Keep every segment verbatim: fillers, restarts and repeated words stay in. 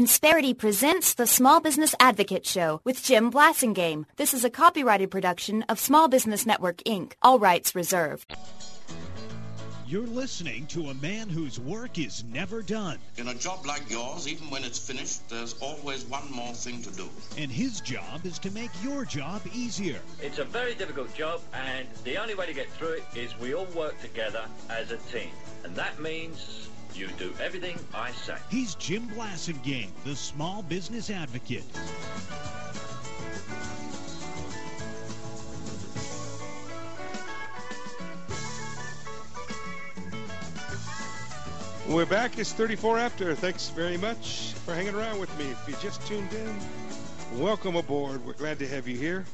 Insperity presents the Small Business Advocate Show with Jim Blasingame. This is a copyrighted production of Small Business Network, Incorporated. All rights reserved. You're listening to a man whose work is never done. In a job like yours, even when it's finished, there's always one more thing to do. And his job is to make your job easier. It's a very difficult job, and the only way to get through it is we all work together as a team. And that means you do everything I say. He's Jim Blasingame, the Small Business Advocate. We're back. It's thirty-four after. Thanks very much for hanging around with me. If you just tuned in, welcome aboard. We're glad to have you here.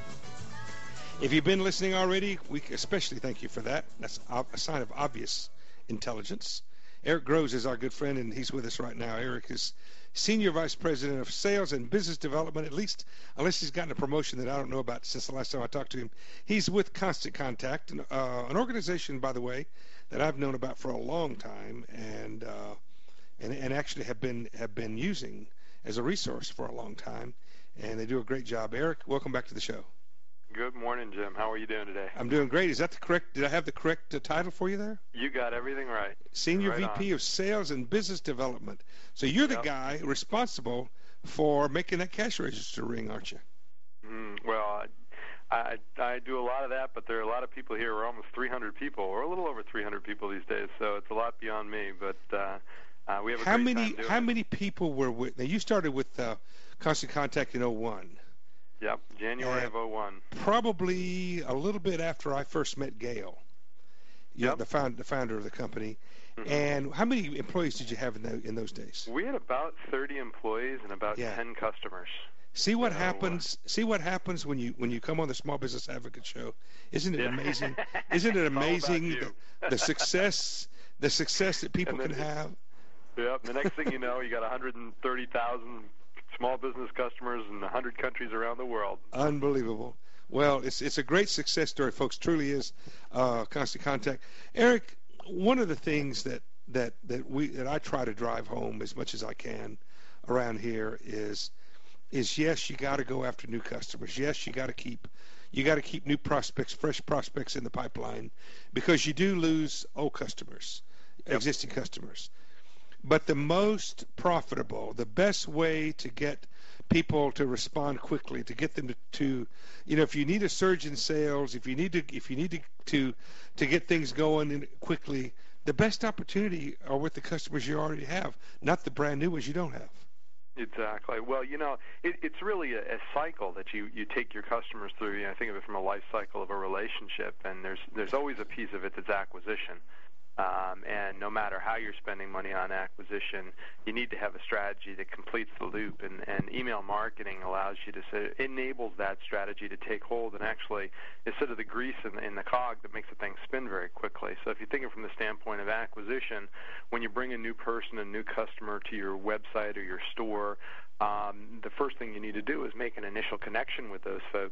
If you've been listening already, we especially thank you for that. That's a sign of obvious intelligence. Eric Groves is our good friend, and he's with us right now. Eric is Senior Vice President of Sales and Business Development, at least unless he's gotten a promotion that I don't know about since the last time I talked to him. He's with Constant Contact, uh, an organization, by the way, that I've known about for a long time, and uh, and and actually have been have been using as a resource for a long time, and they do a great job. Eric, welcome back to the show. Good morning, Jim. How are you doing today? I'm doing great. Is that the correct? Did I have the correct uh, title for you there? You got everything right. Senior right V P on. of Sales and Business Development. So you're the Yep. guy responsible for making that cash register ring, aren't you? Mm, well, I, I I do a lot of that, but there are a lot of people here. We're almost three hundred people, or a little over three hundred people these days. So it's a lot beyond me. But uh, uh, we have a How great many time doing how it. many people were with? Now you started with uh, Constant Contact in oh one. Yep, January Uh, of oh one. Probably a little bit after I first met Gail, you know, Yep. the, found, the founder of the company. Mhm. And how many employees did you have in, the, in those days? We had about thirty employees and about Yeah. ten customers. See what So, uh, happens. See what happens when you when you come on the Small Business Advocate Show. Isn't it Yeah. amazing? Isn't it It's all about amazing you. the, the success the success that people And can then- have? Yep. The next thing you know, you got one hundred thirty thousand small business customers in one hundred countries around the world. Unbelievable. Well, it's it's a great success story, folks. Truly is. Uh, Constant Contact. Eric, one of the things that that that we that I try to drive home as much as I can around here is is yes, you got to go after new customers. Yes, you got to keep you got to keep new prospects, fresh prospects in the pipeline, because you do lose old customers, Yep. existing customers. But the most profitable, the best way to get people to respond quickly, to get them to, to you know, if you need a surge in sales, if you need to, if you need to, to, to get things going in quickly, the best opportunity are with the customers you already have, not the brand new ones you don't have. Exactly. Well, you know, it, it's really a, a cycle that you, you take your customers through. You know, I think of it from a life cycle of a relationship, and there's there's always a piece of it that's acquisition. Um, and no matter how you're spending money on acquisition, you need to have a strategy that completes the loop. And, and email marketing allows you to say, enables that strategy to take hold, and actually is sort of the grease in the, in the cog that makes the thing spin very quickly. So if you think of it from the standpoint of acquisition, when you bring a new person, a new customer to your website or your store, um, the first thing you need to do is make an initial connection with those folks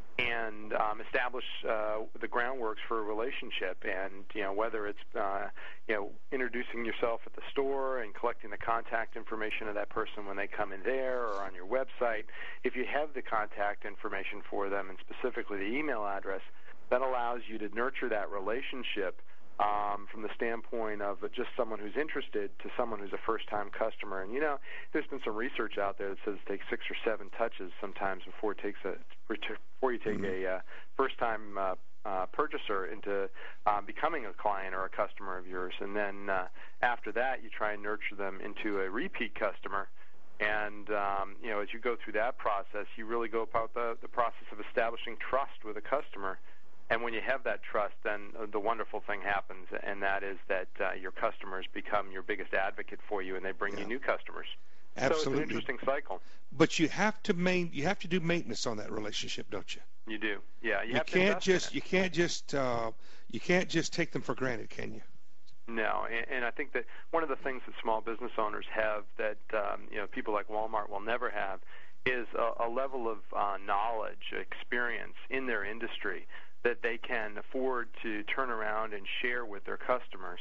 and um, establish uh, the groundworks for a relationship. And you know, whether it's uh, you know, introducing yourself at the store and collecting the contact information of that person when they come in there, or on your website, if you have the contact information for them, and specifically the email address, that allows you to nurture that relationship um, from the standpoint of just someone who's interested to someone who's a first-time customer. And you know, there's been some research out there that says it takes six or seven touches sometimes before it takes a before you take Mm-hmm. a uh, first-time uh, uh, purchaser into um, becoming a client or a customer of yours. And then uh, after that, you try and nurture them into a repeat customer. And um, you know, as you go through that process, you really go about the, the process of establishing trust with a customer. And when you have that trust, then the wonderful thing happens, and that is that uh, your customers become your biggest advocate for you, and they bring Yeah. you new customers. Absolutely. So it's an interesting cycle. But you have to main, you have to do maintenance on that relationship, don't you? You do, yeah. You, You have to can't invest in just it. you can't just uh, you can't just take them for granted, can you? No, and, and I think that one of the things that small business owners have that um, you know, people like Walmart will never have is a, a level of uh, knowledge, experience in their industry that they can afford to turn around and share with their customers.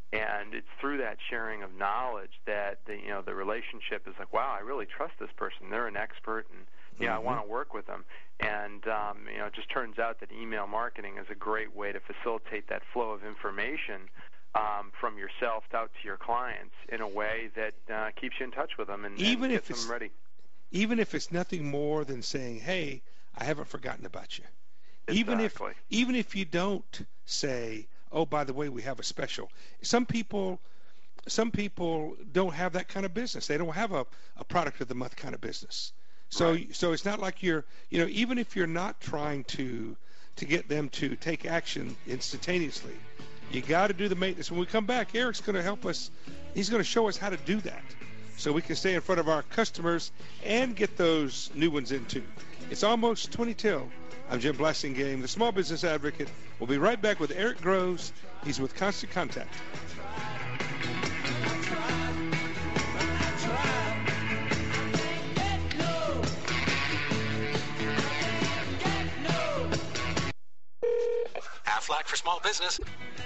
And it's through that sharing of knowledge that the, you know, the relationship is like, wow, I really trust this person. They're an expert, and you know, mm-hmm. I want to work with them. And um, you know, it just turns out that email marketing is a great way to facilitate that flow of information um, from yourself out to your clients in a way that uh, keeps you in touch with them and, even and if gets it's, them ready. Even if it's nothing more than saying, hey, I haven't forgotten about you. Exactly. Even if even if you don't say, oh, by the way, we have a special. Some people some people don't have that kind of business. They don't have a, a product of the month kind of business. So right. so it's not like you're, you know, even if you're not trying to to get them to take action instantaneously, you got to do the maintenance. When we come back, Eric's going to help us. He's going to show us how to do that so we can stay in front of our customers and get those new ones in too. It's almost twenty till. I'm Jim Blasingame, the Small Business Advocate. We'll be right back with Eric Groves. He's with Constant Contact. Aflac for Small Business.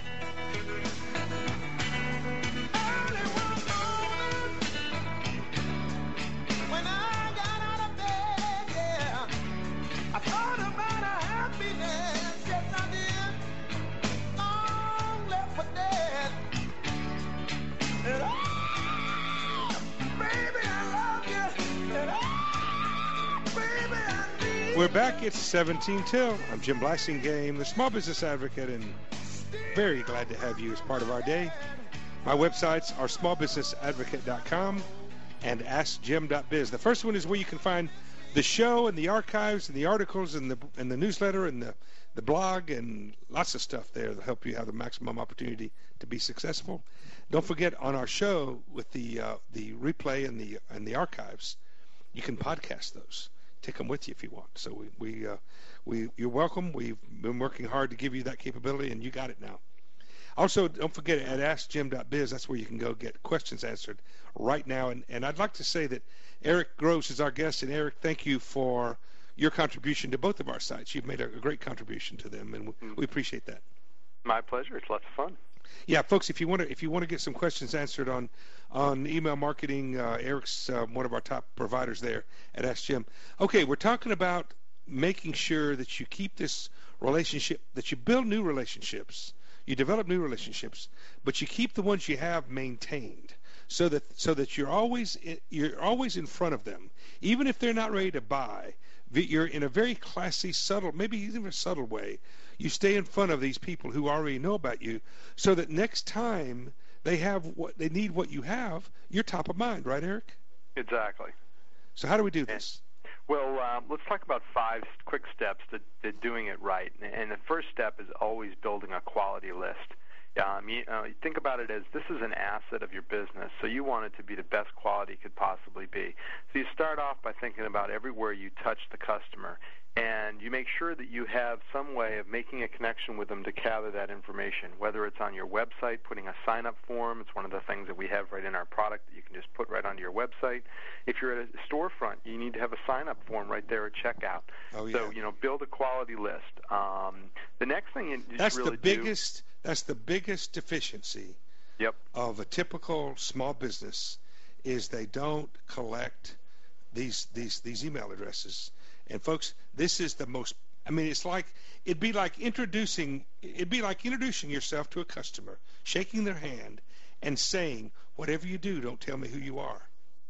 We're back. It's seventeen till. I'm Jim Blasingame, the Small Business Advocate, and very glad to have you as part of our day. My websites are small business advocate dot com and ask jim dot biz. The first one is where you can find the show and the archives and the articles and the and the newsletter and the, the blog and lots of stuff there to help you have the maximum opportunity to be successful. Don't forget, on our show with the uh, the replay and the and the archives, you can podcast those. Take them with you if you want. So we we uh, we you're welcome. We've been working hard to give you that capability, and you got it now. Also, don't forget at ask jim dot biz. That's where you can go get questions answered right now. And and I'd like to say that Eric Groves is our guest, and Eric, thank you for your contribution to both of our sites. You've made a, a great contribution to them, and we, we appreciate that. My pleasure. It's lots of fun. Yeah, folks, if you want to if you want to get some questions answered on on email marketing, uh, Eric's uh, one of our top providers there at Ask Jim. Okay, we're talking about making sure that you keep this relationship, that you build new relationships, you develop new relationships, but you keep the ones you have maintained, so that so that you're always you're always in front of them, even if they're not ready to buy. You're in a very classy, subtle, maybe even a subtle way. You stay in front of these people who already know about you, so that next time they have what they need, what you have, you're top of mind, right, Eric? Exactly. So how do we do this? Well, uh, let's talk about five quick steps to, to doing it right. And the first step is always building a quality list. Um, you, uh, you think about it as this is an asset of your business, so you want it to be the best quality it could possibly be. So you start off by thinking about everywhere you touch the customer, and you make sure that you have some way of making a connection with them to gather that information, whether it's on your website, putting a sign-up form. It's one of the things that we have right in our product that you can just put right onto your website. If you're at a storefront, you need to have a sign-up form right there at checkout. Oh, yeah. So, you know, build a quality list. Um, the next thing you that's really the biggest. Do, that's the biggest deficiency yep. of a typical small business is they don't collect these these these email addresses. And folks, this is the most, I mean, it's like, it'd be like introducing, it'd be like introducing yourself to a customer, shaking their hand, and saying, whatever you do, don't tell me who you are.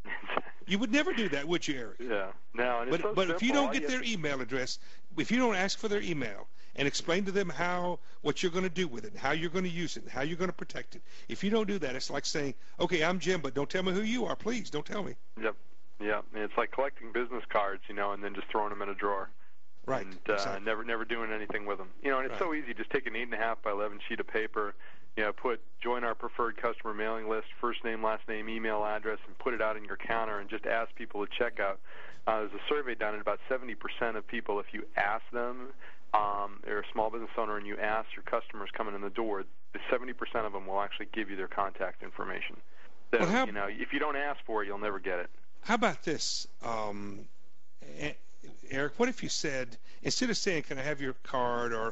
You would never do that, would you, Eric? Yeah. No, and but it's so but simple. if you don't All get you their email address, if you don't ask for their email and explain to them how, what you're going to do with it, and how you're going to use it, and how you're going to protect it, if you don't do that, it's like saying, okay, I'm Jim, but don't tell me who you are. Please, don't tell me. Yep. Yeah, it's like collecting business cards, you know, and then just throwing them in a drawer. Right. And uh, exactly. never never doing anything with them. You know, and it's right. so easy. Just take an eight and a half by eleven sheet of paper, you know, put join our preferred customer mailing list, first name, last name, email address, and put it out in your counter, and just ask people to check out. Uh, there's a survey done, and about seventy percent of people, if you ask them, um, they're a small business owner, and you ask your customers coming in the door, the seventy percent of them will actually give you their contact information. So, well, how, you know, if you don't ask for it, you'll never get it. How about this, um, Eric? What if you said, instead of saying, "Can I have your card?" or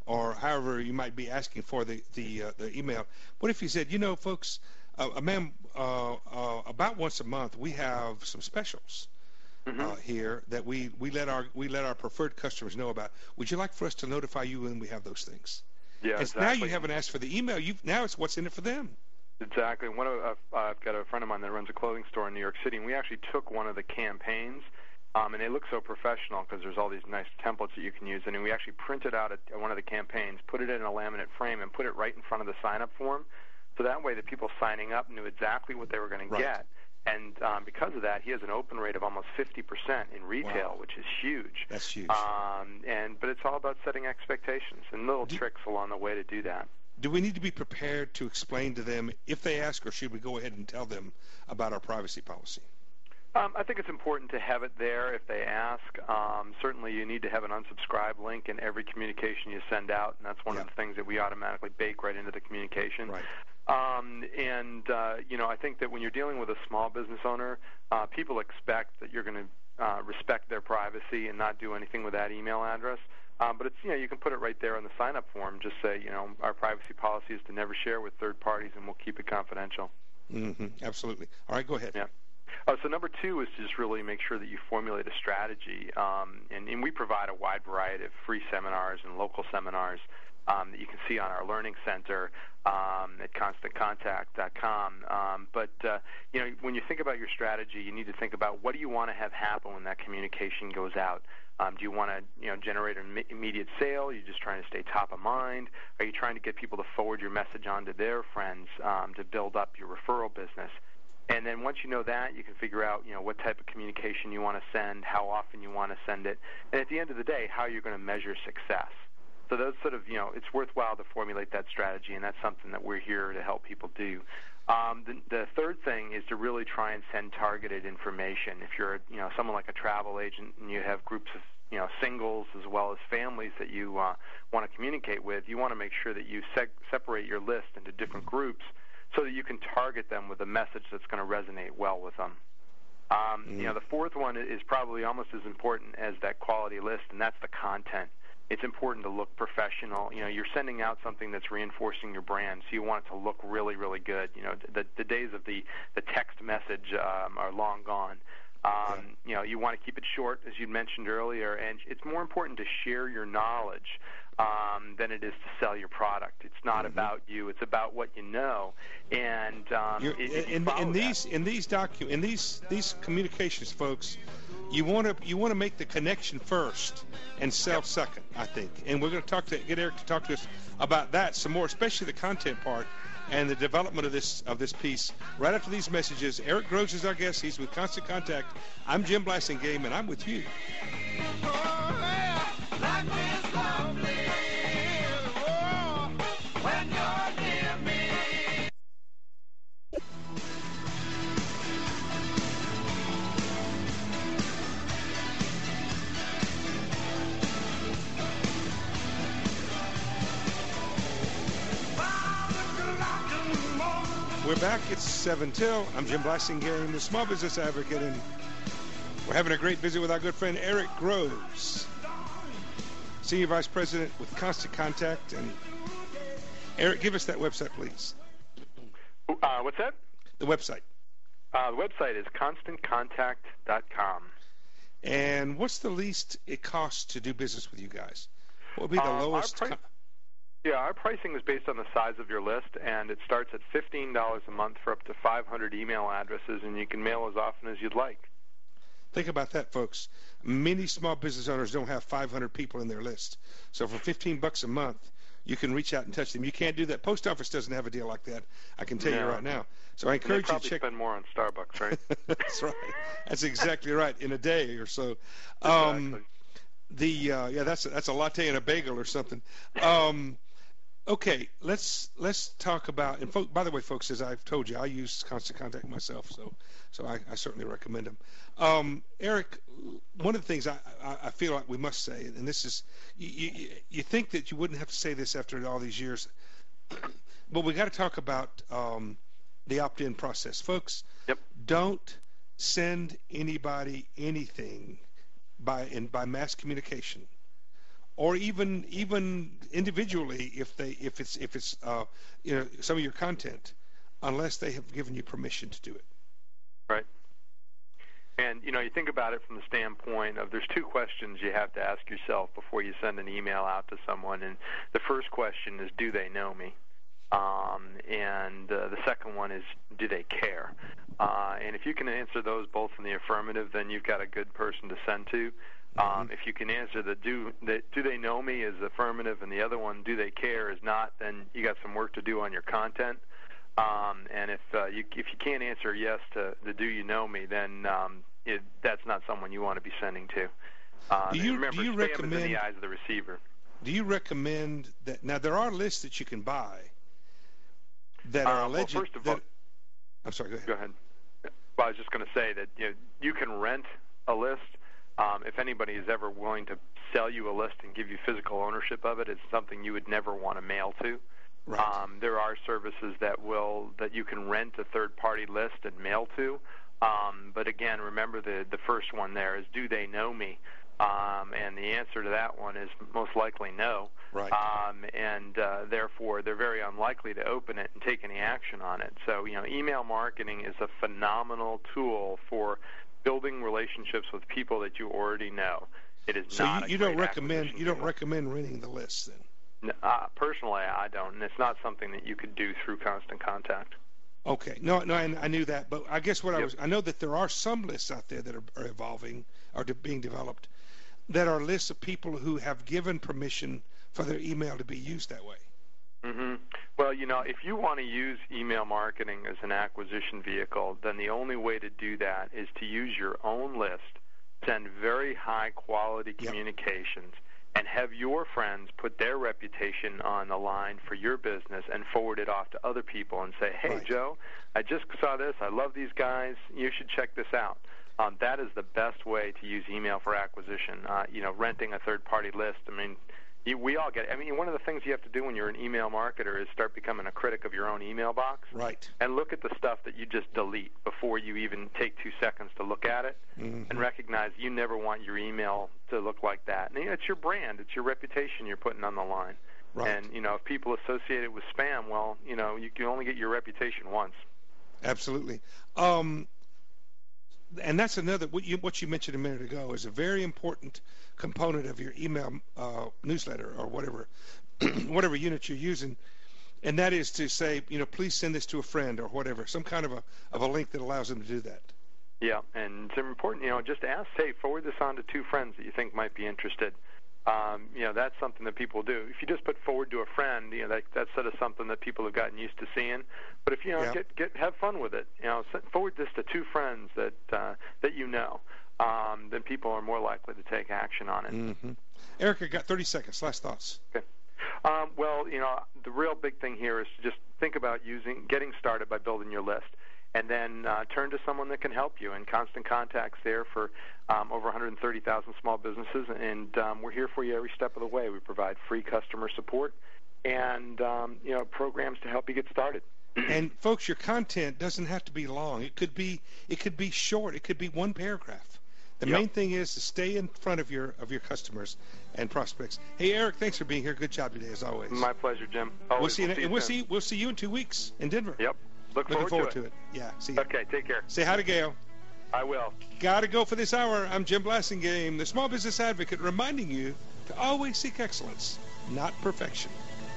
or however you might be asking for the the, uh, the email. What if you said, you know, folks, uh, ma'am, uh, uh, about once a month we have some specials mm-hmm. uh, here that we, we let our we let our preferred customers know about. Would you like for us to notify you when we have those things? Yeah, and exactly. Now you haven't asked for the email. You've now it's what's in it for them. Exactly. One of, uh, I've got a friend of mine that runs a clothing store in New York City, and we actually took one of the campaigns, um, and they look so professional because there's all these nice templates that you can use, and we actually printed out a, one of the campaigns, put it in a laminate frame, and put it right in front of the sign-up form, so that way the people signing up knew exactly what they were going right. to get. And um, because of that, he has an open rate of almost fifty percent in retail, wow. which is huge. That's huge. Um, and but it's all about setting expectations and little do, tricks along the way to do that. Do we need to be prepared to explain to them if they ask, or should we go ahead and tell them about our privacy policy? Um, I think it's important to have it there if they ask. Um, certainly you need to have an unsubscribe link in every communication you send out, and that's one yeah. of the things that we automatically bake right into the communication. Right. Um, and, uh, you know, I think that when you're dealing with a small business owner, uh, people expect that you're going to uh, respect their privacy and not do anything with that email address. Um, but it's, you know, you can put it right there on the sign-up form. Just say, you know, our privacy policy is to never share with third parties, and we'll keep it confidential. Mm-hmm. Absolutely. All right, go ahead. Yeah. Uh, so number two is to just really make sure that you formulate a strategy. Um, and, and we provide a wide variety of free seminars and local seminars um, that you can see on our learning center um, at constant contact dot com. Um, but, uh, you know, when you think about your strategy, you need to think about what do you want to have happen when that communication goes out. Um, do you want to, you know, generate an immediate sale? Are you just trying to stay top of mind? Are you trying to get people to forward your message on to their friends um, to build up your referral business? And then once you know that, you can figure out, you know, what type of communication you want to send, how often you want to send it, and at the end of the day, how you're going to measure success. So those sort of, you know, it's worthwhile to formulate that strategy, and that's something that we're here to help people do. Um, the, the third thing is to really try and send targeted information. If you're, you know, someone like a travel agent and you have groups of, you know, singles as well as families that you uh, want to communicate with, you want to make sure that you seg- separate your list into different groups so that you can target them with a message that's going to resonate well with them. Um, mm. You know, the fourth one is probably almost as important as that quality list, and that's the content. It's important to look professional. You know, you're sending out something that's reinforcing your brand, so you want it to look really, really good. You know, the, the days of the, the text message um, are long gone. Um, yeah. You know, you want to keep it short, as you mentioned earlier, and it's more important to share your knowledge um, than it is to sell your product. It's not mm-hmm. about you; it's about what you know. And um, it, if you in, in these that, in these docu in these these communications, folks, you want to you want to make the connection first and sell yep. second, I think. And we're going to talk to get Eric to talk to us about that some more, especially the content part and the development of this of this piece. Right after these messages, Eric Groves is our guest. He's with Constant Contact. I'm Jim Blasingame, and I'm with you. Oh, yeah. Life is lovely. Oh, when you're near me. We're back. It's seven till. I'm Jim Blasingame, the Small Business Advocate, and we're having a great visit with our good friend Eric Groves, Senior Vice President with Constant Contact. And Eric, give us that website, please. Uh, what's that? The website. Uh, the website is constant contact dot com. And what's the least it costs to do business with you guys? What would be the uh, lowest? Our pri- yeah, our pricing is based on the size of your list, and it starts at fifteen dollars a month for up to five hundred email addresses, and you can mail as often as you'd like. Think about that, folks. Many small business owners don't have five hundred people in their list. So for fifteen bucks a month, you can reach out and touch them. You can't do that. Post office doesn't have a deal like that. I can tell no. you right now. So I encourage you to check. Spend more on Starbucks, right? That's right. That's exactly right. In a day or so. Exactly. Um, the uh, yeah, that's a, that's a latte and a bagel or something. Um, Okay, let's let's talk about. And folk, by the way, folks, as I've told you, I use Constant Contact myself, so so I, I certainly recommend them. Um, Eric, one of the things I, I, I feel like we must say, and this is, you, you, you think that you wouldn't have to say this after all these years, but we got to talk about um, the opt-in process, folks. Yep. Don't send anybody anything by in by mass communication, or even even individually if they if it's if it's uh, you know some of your content, unless they have given you permission to do it. Right. And, you know, you think about it from the standpoint of there's two questions you have to ask yourself before you send an email out to someone. And the first question is, do they know me? Um, and uh, the second one is, do they care? Uh, and if you can answer those both in the affirmative, then you've got a good person to send to. Um, mm-hmm. If you can answer the do, the do they know me is affirmative, and the other one, do they care, is not, then you got some work to do on your content. Um, and if uh, you if you can't answer yes to the do you know me, then um, it, that's not someone you want to be sending to. Uh, do you, remember, do you spam recommend, is in the eyes of the receiver. Do you recommend that? Now, there are lists that you can buy that are uh, alleged. Well, first of that, all, I'm sorry, go ahead. Go ahead. Well, I was just going to say that you know, you can rent a list. Um, if anybody is ever willing to sell you a list and give you physical ownership of it, it's something you would never want to mail to. Right. Um, there are services that will that you can rent a third-party list and mail to. Um, but again, remember the the first one there is, do they know me? Um, and the answer to that one is most likely no. Right. Um, and uh, therefore, they're very unlikely to open it and take any action on it. So, you know, email marketing is a phenomenal tool for building relationships with people that you already know. It is so not. So you, you a don't great recommend you don't tool. recommend renting the list then? Uh, personally, I don't, and it's not something that you could do through Constant Contact. Okay, no, no, I, I knew that, but I guess what yep. I was, I know that there are some lists out there that are, are evolving, or de- being developed, that are lists of people who have given permission for their email to be used that way. Mm-hmm. Well, you know, if you want to use email marketing as an acquisition vehicle, then the only way to do that is to use your own list, send very high-quality yep. communications, and have your friends put their reputation on the line for your business and forward it off to other people and say, hey, right. Joe, I just saw this. I love these guys. You should check this out. Um, that is the best way to use email for acquisition. Uh, you know, renting a third-party list, I mean, you, we all get it. I mean, one of the things you have to do when you're an email marketer is start becoming a critic of your own email box. Right. And look at the stuff that you just delete before you even take two seconds to look at it, mm-hmm. and recognize you never want your email to look like that. And, you know, it's your brand. It's your reputation you're putting on the line. Right. And, you know, if people associate it with spam, well, you know, you can only get your reputation once. Absolutely. Um, and that's another, what you, what you mentioned a minute ago is a very important component of your email uh, newsletter or whatever whatever unit you're using, and that is to say, you know, please send this to a friend or whatever, some kind of a of a link that allows them to do that. Yeah, and it's important, you know, just ask, say, forward this on to two friends that you think might be interested. Um, you know, that's something that people do. If you just put forward to a friend, you know, that, that's sort of something that people have gotten used to seeing. But if, you know, yeah. get get have fun with it. You know, forward this to two friends that uh, that you know. Um, then people are more likely to take action on it. Mm-hmm. Eric, I got thirty seconds. Last thoughts. Okay. Um, well, you know, the real big thing here is to just think about using, getting started by building your list, and then uh, turn to someone that can help you. And Constant Contact's there for um, over one hundred thirty thousand small businesses, and um, we're here for you every step of the way. We provide free customer support and um, you know, programs to help you get started. And folks, your content doesn't have to be long. It could be it could be short. It could be one paragraph. The yep. main thing is to stay in front of your of your customers and prospects. Hey, Eric, thanks for being here. Good job today, as always. My pleasure, Jim. Always. We'll see you. We'll see you we'll see. We'll see you in two weeks in Denver. Yep. Look Looking forward, forward to, to it. it. Yeah. See you. Okay. Take care. Say hi to Gail. I will. Gotta go for this hour. I'm Jim Blassingame, the Small Business Advocate, reminding you to always seek excellence, not perfection.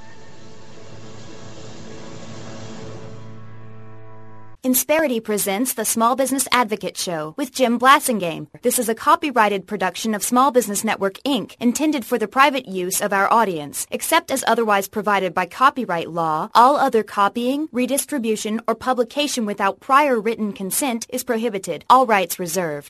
Insperity presents the Small Business Advocate Show with Jim Blassingame. This is a copyrighted production of Small Business Network, Incorporated, intended for the private use of our audience. Except as otherwise provided by copyright law, all other copying, redistribution, or publication without prior written consent is prohibited. All rights reserved.